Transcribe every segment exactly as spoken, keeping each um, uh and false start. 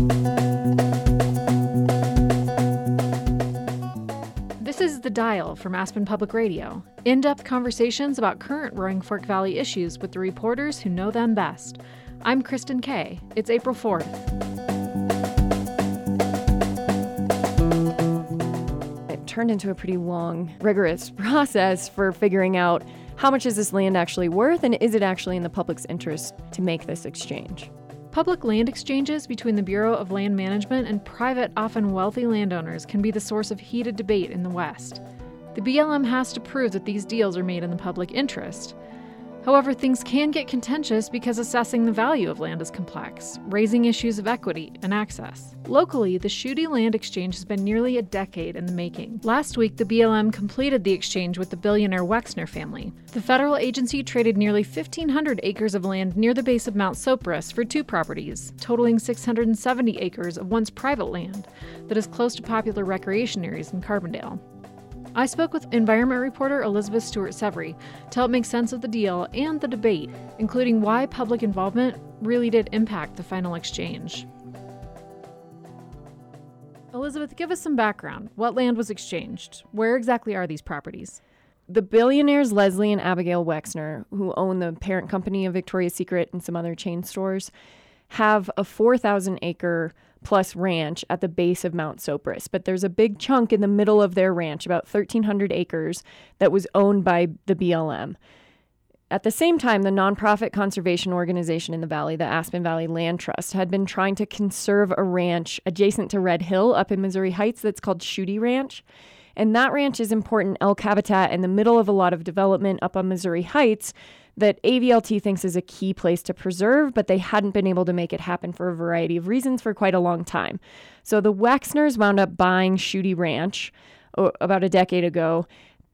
This is The Dial from Aspen Public Radio. In-depth conversations about current Roaring Fork Valley issues with the reporters who know them best. I'm Kristen Kay. It's April fourth. It turned into a pretty long, rigorous process for figuring out how much is this land actually worth and is it actually in the public's interest to make this exchange. Public land exchanges between the Bureau of Land Management and private, often wealthy landowners can be the source of heated debate in the West. The B L M has to prove that these deals are made in the public interest. However, things can get contentious because assessing the value of land is complex, raising issues of equity and access. Locally, the Schutte Land Exchange has been nearly a decade in the making. Last week, the B L M completed the exchange with the billionaire Wexner family. The federal agency traded nearly fifteen hundred acres of land near the base of Mount Sopris for two properties, totaling six hundred seventy acres of once private land that is close to popular recreation areas in Carbondale. I spoke with environment reporter Elizabeth Stewart-Severy to help make sense of the deal and the debate, including why public involvement really did impact the final exchange. Elizabeth, give us some background. What land was exchanged? Where exactly are these properties? The billionaires Leslie and Abigail Wexner, who own the parent company of Victoria's Secret and some other chain stores, have a four thousand acre plus ranch at the base of Mount Sopris. But there's a big chunk in the middle of their ranch, about thirteen hundred acres, that was owned by the B L M. At the same time, the nonprofit conservation organization in the valley, the Aspen Valley Land Trust, had been trying to conserve a ranch adjacent to Red Hill up in Missouri Heights that's called Schutte Ranch. And that ranch is important elk habitat in the middle of a lot of development up on Missouri Heights that A V L T thinks is a key place to preserve, but they hadn't been able to make it happen for a variety of reasons for quite a long time. So the Wexners wound up buying Schutte Ranch oh, about a decade ago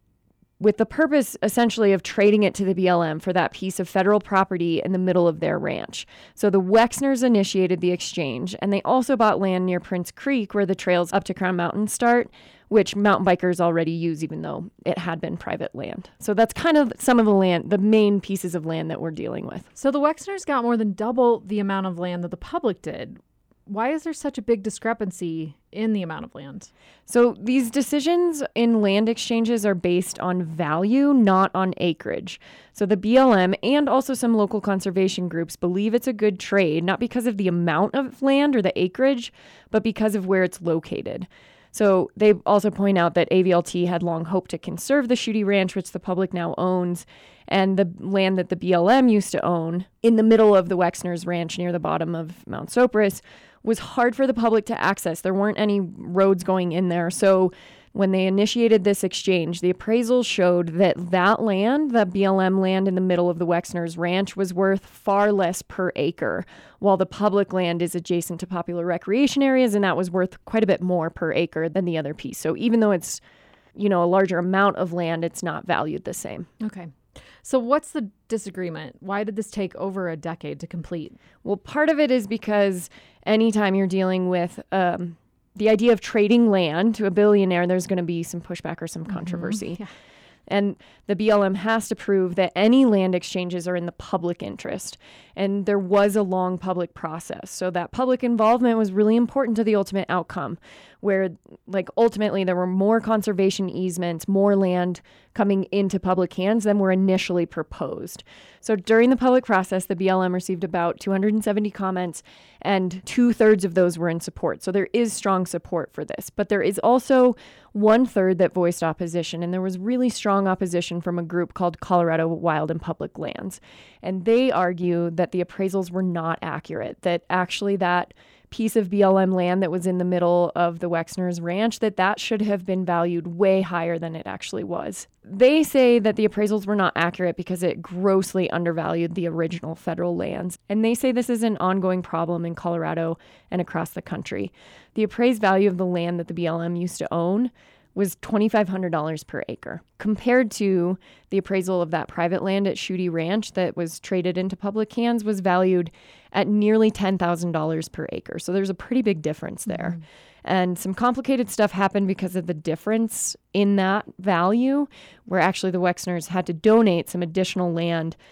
with the purpose essentially of trading it to the B L M for that piece of federal property in the middle of their ranch. So the Wexners initiated the exchange, and they also bought land near Prince Creek where the trails up to Crown Mountain start, which mountain bikers already use even though it had been private land. So that's kind of some of the land, the main pieces of land that we're dealing with. So the Wexners got more than double the amount of land that the public did. Why is there such a big discrepancy in the amount of land? So these decisions in land exchanges are based on value, not on acreage. So the B L M and also some local conservation groups believe it's a good trade, not because of the amount of land or the acreage, but because of where it's located. So they also point out that A V L T had long hoped to conserve the Schutte Ranch, which the public now owns, and the land that the B L M used to own in the middle of the Wexners Ranch near the bottom of Mount Sopris was hard for the public to access. There weren't any roads going in there. So when they initiated this exchange, the appraisals showed that that land, the B L M land in the middle of the Wexners Ranch, was worth far less per acre, while the public land is adjacent to popular recreation areas, and that was worth quite a bit more per acre than the other piece. So even though it's, you know, a larger amount of land, it's not valued the same. Okay. So what's the disagreement? Why did this take over a decade to complete? Well, part of it is because anytime you're dealing with um, the idea of trading land to a billionaire, there's going to be some pushback or some controversy. Mm-hmm. Yeah. And the B L M has to prove that any land exchanges are in the public interest. And there was a long public process. So that public involvement was really important to the ultimate outcome, where like ultimately there were more conservation easements, more land coming into public hands than were initially proposed. So during the public process, the B L M received about two hundred seventy comments, and two-thirds of those were in support. So there is strong support for this. But there is also one-third that voiced opposition, and there was really strong opposition from a group called Colorado Wild and Public Lands. And they argue that the appraisals were not accurate, that actually that piece of B L M land that was in the middle of the Wexners Ranch, that that should have been valued way higher than it actually was. They say that the appraisals were not accurate because it grossly undervalued the original federal lands. And they say this is an ongoing problem in Colorado and across the country. The appraised value of the land that the B L M used to own was two thousand five hundred dollars per acre, compared to the appraisal of that private land at Schutte Ranch that was traded into public hands was valued at nearly ten thousand dollars per acre. So there's a pretty big difference there. Mm-hmm. And some complicated stuff happened because of the difference in that value, where actually the Wexners had to donate some additional land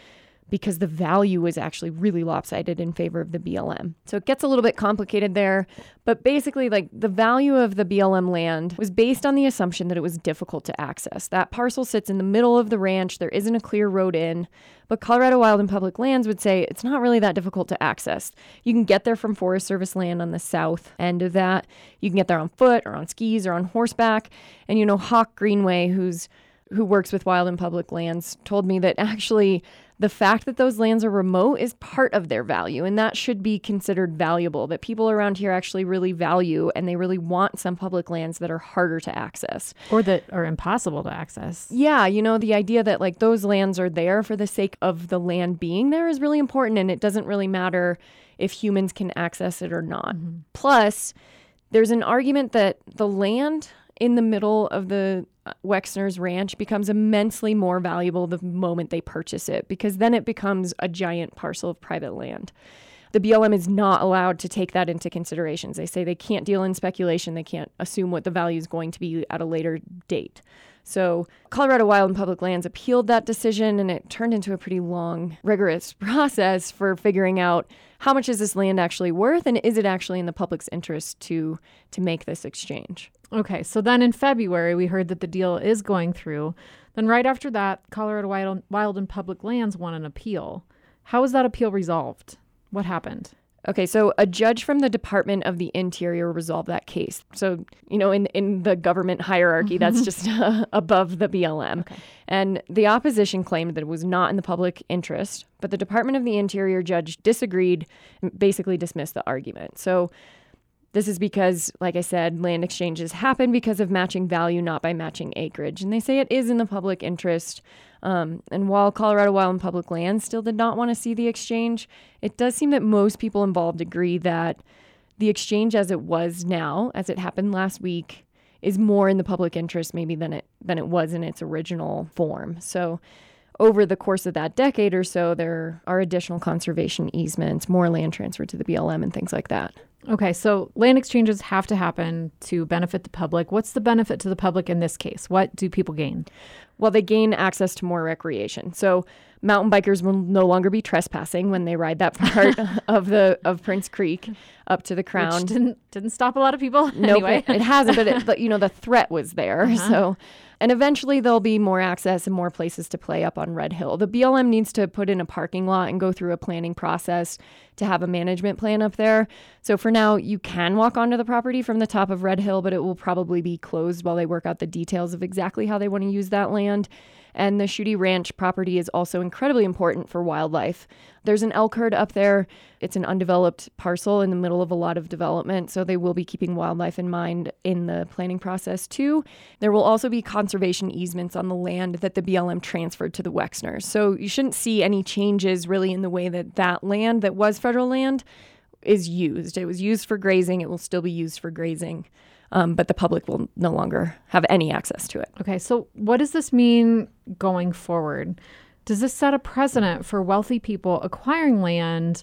because the value was actually really lopsided in favor of the B L M. So it gets a little bit complicated there, but basically like the value of the B L M land was based on the assumption that it was difficult to access. That parcel sits in the middle of the ranch. There isn't a clear road in, but Colorado Wild and Public Lands would say it's not really that difficult to access. You can get there from Forest Service land on the south end of that. You can get there on foot or on skis or on horseback. And you know, Hawk Greenway, who's who works with Wild and Public Lands, told me that actually the fact that those lands are remote is part of their value, and that should be considered valuable, that people around here actually really value, and they really want some public lands that are harder to access. Or that are impossible to access. Yeah, you know, the idea that like those lands are there for the sake of the land being there is really important, and it doesn't really matter if humans can access it or not. Mm-hmm. Plus, there's an argument that the land in the middle of the Wexner's ranch becomes immensely more valuable the moment they purchase it, because then it becomes a giant parcel of private land. The B L M is not allowed to take that into considerations. They say they can't deal in speculation. They can't assume what the value is going to be at a later date. So Colorado Wild and Public Lands appealed that decision, and it turned into a pretty long, rigorous process for figuring out how much is this land actually worth, and is it actually in the public's interest to to make this exchange. Okay, so then in February, we heard that the deal is going through. Then right after that, Colorado Wild, Wild and Public Lands won an appeal. How was that appeal resolved? What happened? Okay, so a judge from the Department of the Interior resolved that case. So, you know, in, in the government hierarchy, that's just uh, above the B L M. Okay. And the opposition claimed that it was not in the public interest, but the Department of the Interior judge disagreed and basically dismissed the argument. So this is because, like I said, land exchanges happen because of matching value, not by matching acreage. And they say it is in the public interest. Um, and while Colorado Wild and Public Lands still did not want to see the exchange, it does seem that most people involved agree that the exchange as it was now, as it happened last week, is more in the public interest maybe than it than it was in its original form. So over the course of that decade or so, there are additional conservation easements, more land transferred to the B L M and things like that. Okay, so land exchanges have to happen to benefit the public. What's the benefit to the public in this case? What do people gain? Well, they gain access to more recreation. So mountain bikers will no longer be trespassing when they ride that part of the of Prince Creek up to the Crown. Which didn't didn't stop a lot of people. Nope, anyway. it, it hasn't, but, it, but you know the threat was there. Uh-huh. So, and eventually there'll be more access and more places to play up on Red Hill. The B L M needs to put in a parking lot and go through a planning process to have a management plan up there. So for now, you can walk onto the property from the top of Red Hill, but it will probably be closed while they work out the details of exactly how they want to use that land. And the Schutte Ranch property is also incredibly important for wildlife. There's an elk herd up there. It's an undeveloped parcel in the middle of a lot of development, so they will be keeping wildlife in mind in the planning process too. There will also be conservation easements on the land that the B L M transferred to the Wexners. So you shouldn't see any changes really in the way that that land that was federal land is used. It was used for grazing. It will still be used for grazing. Um, but the public will no longer have any access to it. Okay, so what does this mean going forward? Does this set a precedent for wealthy people acquiring land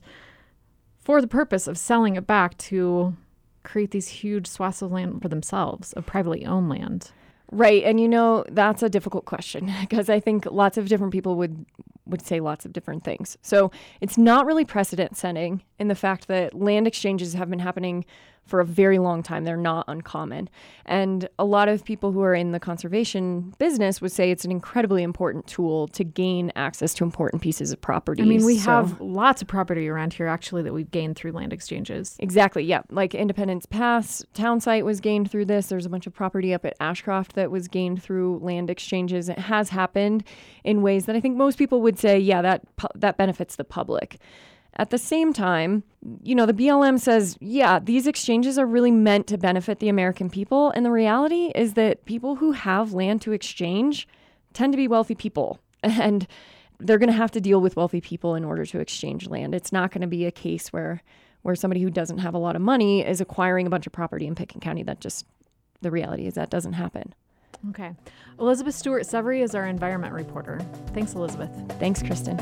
for the purpose of selling it back to create these huge swaths of land for themselves, of privately owned land? Right, and you know, that's a difficult question because I think lots of different people would would say lots of different things. So it's not really precedent setting in the fact that land exchanges have been happening for a very long time. They're not uncommon. And a lot of people who are in the conservation business would say it's an incredibly important tool to gain access to important pieces of property. I mean, we so, have lots of property around here, actually, that we've gained through land exchanges. Exactly, yeah. Like Independence Pass town site was gained through this. There's a bunch of property up at Ashcroft that was gained through land exchanges. It has happened in ways that I think most people would say, yeah, that that benefits the public. At the same time, you know, the B L M says, yeah, these exchanges are really meant to benefit the American people. And the reality is that people who have land to exchange tend to be wealthy people. And they're going to have to deal with wealthy people in order to exchange land. It's not going to be a case where, where somebody who doesn't have a lot of money is acquiring a bunch of property in Pitkin County. That just, the reality is that doesn't happen. Okay. Elizabeth Stewart-Severy is our environment reporter. Thanks, Elizabeth. Thanks, Kristen.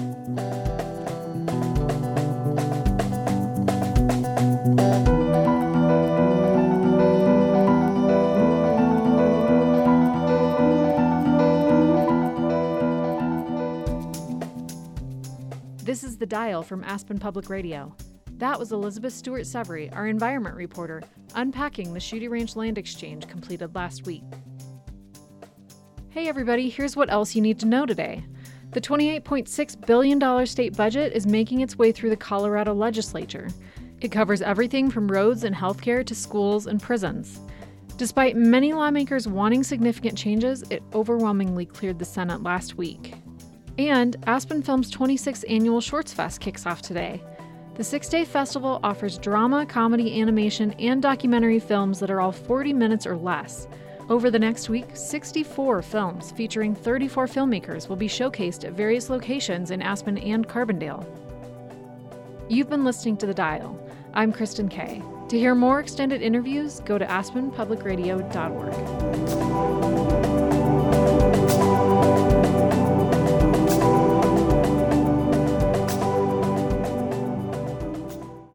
This is The Dial from Aspen Public Radio. That was Elizabeth Stewart Severy, our environment reporter, unpacking the Shooty Ranch Land Exchange completed last week. Hey everybody, here's what else you need to know today. The twenty-eight point six billion dollars state budget is making its way through the Colorado legislature. It covers everything from roads and healthcare to schools and prisons. Despite many lawmakers wanting significant changes, it overwhelmingly cleared the Senate last week. And Aspen Film's twenty-sixth Annual Shorts Fest kicks off today. The six-day festival offers drama, comedy, animation, and documentary films that are all forty minutes or less. Over the next week, sixty-four films featuring thirty-four filmmakers will be showcased at various locations in Aspen and Carbondale. You've been listening to The Dial. I'm Kristen Kay. To hear more extended interviews, go to aspen public radio dot org.